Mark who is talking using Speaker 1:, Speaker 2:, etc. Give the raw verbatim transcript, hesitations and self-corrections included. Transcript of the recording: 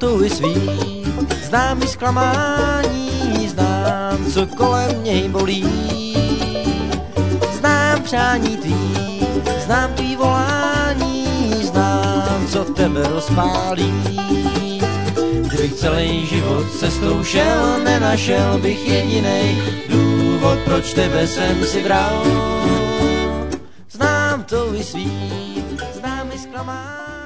Speaker 1: touhy svý, znám i zklamání, znám, co kolem něj bolí. Znám přání tvý, znám tvý volání, znám, co tebe rozpálí. Kdybych celý život cestou šel, nenašel bych jedinej důvod, proč tebe jsem si bral. Znám touhy svý, znám i zklamání.